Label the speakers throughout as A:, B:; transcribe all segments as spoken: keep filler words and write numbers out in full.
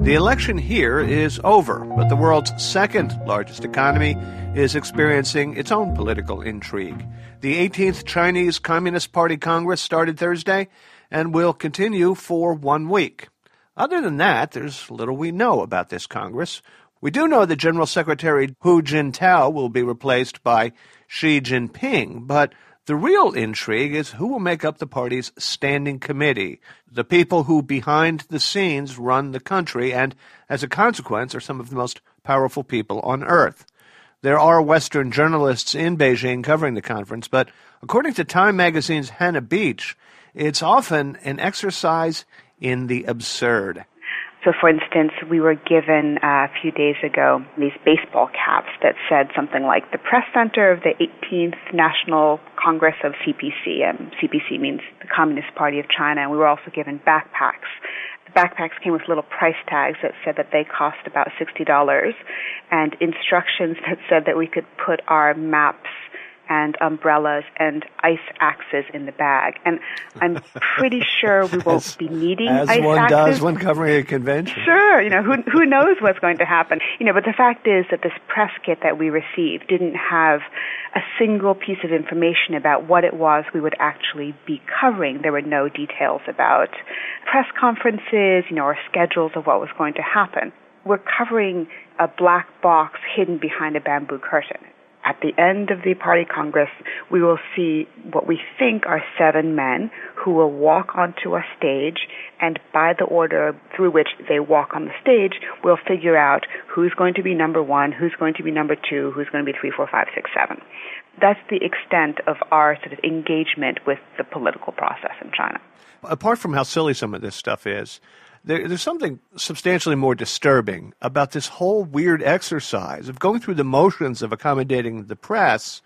A: The election here is over, but the world's second largest economy is experiencing its own political intrigue. The eighteenth Chinese Communist Party Congress started Thursday and will continue for one week. Other than that, there's little we know about this Congress. We do know that General Secretary Hu Jintao will be replaced by Xi Jinping, but the real intrigue is who will make up the party's standing committee, the people who behind the scenes run the country and, as a consequence, are some of the most powerful people on earth. There are Western journalists in Beijing covering the conference, but according to Time magazine's Hannah Beach, it's often an exercise in the absurd.
B: So, for instance, we were given uh, a few days ago these baseball caps that said something like the press center of the eighteenth National Congress of C P C. Um, C P C means the Communist Party of China. And we were also given backpacks. The backpacks came with little price tags that said that they cost about sixty dollars and instructions that said that we could put our maps and umbrellas and ice axes in the bag. And I'm pretty sure we won't
A: as,
B: be needing
A: as
B: ice
A: one
B: axes.
A: does when covering a convention.
B: Sure, you know, who who knows what's going to happen. You know, but the fact is that this press kit that we received didn't have a single piece of information about what it was we would actually be covering. There were no details about press conferences, you know, or schedules of what was going to happen. We're covering a black box hidden behind a bamboo curtain. At the end of the party congress, we will see what we think are seven men who will walk onto a stage, and by the order through which they walk on the stage, we'll figure out who's going to be number one, who's going to be number two, who's going to be three, four, five, six, seven. That's the extent of our sort of engagement with the political process in China.
A: Apart from how silly some of this stuff is, There, there's something substantially more disturbing about this whole weird exercise of going through the motions of accommodating the press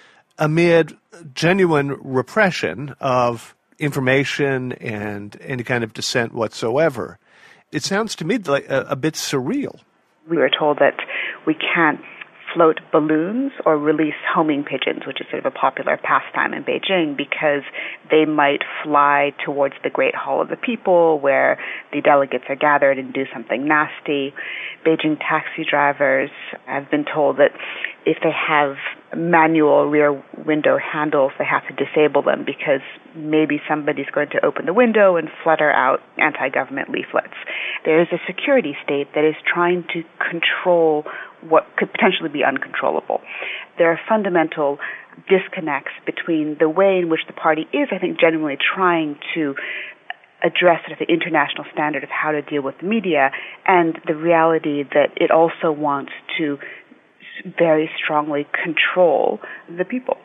A: amid genuine repression of information and any kind of dissent whatsoever. It sounds to me like a, a bit surreal.
B: We were told that we can't float balloons or release homing pigeons, which is sort of a popular pastime in Beijing, because they might fly towards the Great Hall of the People where the delegates are gathered and do something nasty. Beijing taxi drivers have been told that if they have manual rear window handles, they have to disable them because maybe somebody's going to open the window and flutter out anti-government leaflets. There is a security state that is trying to control what could potentially be uncontrollable. There are fundamental disconnects between the way in which the party is, I think, genuinely trying to address sort of the international standard of how to deal with the media and the reality that it also wants to very strongly control the people.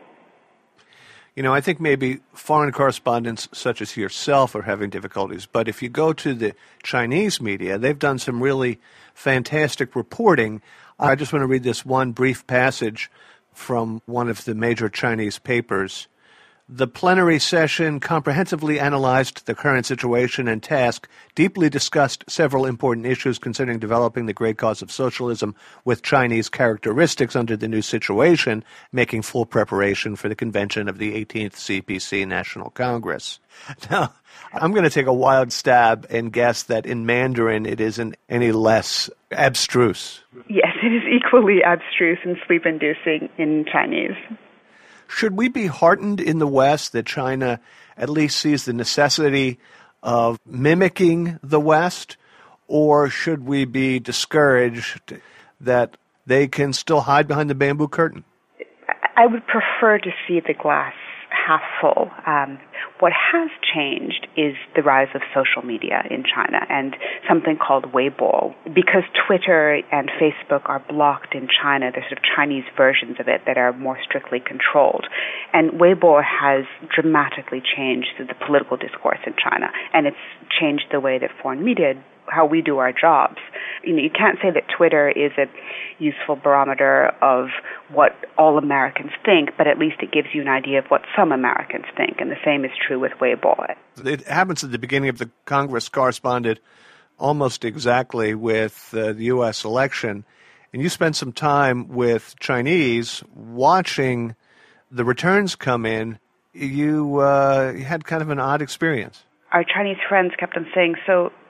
A: You know, I think maybe foreign correspondents such as yourself are having difficulties, but if you go to the Chinese media, they've done some really fantastic reporting. I just want to read this one brief passage from one of the major Chinese papers. The plenary session comprehensively analyzed the current situation and task, deeply discussed several important issues concerning developing the great cause of socialism with Chinese characteristics under the new situation, making full preparation for the convention of the eighteenth C P C National Congress. Now, I'm going to take a wild stab and guess that in Mandarin it isn't any less abstruse.
B: Yes, it is equally abstruse and sleep-inducing in Chinese.
A: Should we be heartened in the West that China at least sees the necessity of mimicking the West, or should we be discouraged that they can still hide behind the bamboo curtain?
B: I would prefer to see the glass half full. Um, what has changed is the rise of social media in China and something called Weibo. Because Twitter and Facebook are blocked in China, there's sort of Chinese versions of it that are more strictly controlled. And Weibo has dramatically changed the political discourse in China, and it's changed the way that foreign media, how we do our jobs. You know, you can't say that Twitter is a useful barometer of what all Americans think, but at least it gives you an idea of what some Americans think, and the same is true with Weibo.
A: It happens at the beginning of the Congress, corresponded almost exactly with uh, the U S election, and you spent some time with Chinese watching the returns come in. You, uh, you had kind of an odd experience.
B: Our Chinese friends kept on saying, so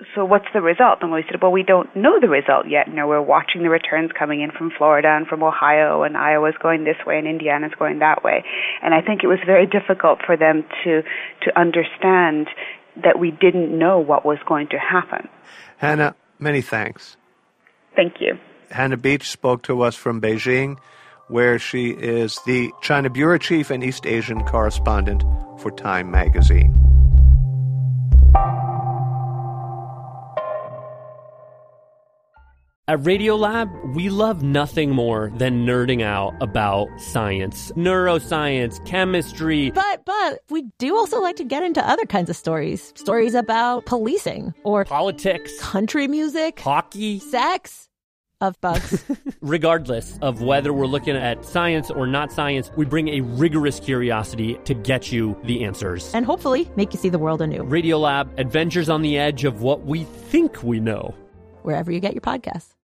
B: so what's the result? And we said, well, we don't know the result yet. You know, we're watching the returns coming in from Florida and from Ohio, and Iowa's going this way and Indiana's going that way. And I think it was very difficult for them to to understand that we didn't know what was going to happen.
A: Hannah, many thanks.
B: Thank you.
A: Hannah Beach spoke to us from Beijing, where she is the China Bureau Chief and East Asian correspondent for Time magazine.
C: At Radiolab, we love nothing more than nerding out about science, neuroscience, chemistry.
D: But, but, we do also like to get into other kinds of stories. Stories about policing or
C: politics,
D: country music,
C: hockey,
D: sex, of bugs.
C: Regardless of whether we're looking at science or not science, we bring a rigorous curiosity to get you the answers.
D: And hopefully make you see the world anew.
C: Radiolab, adventures on the edge of what we think we know.
D: Wherever you get your podcasts.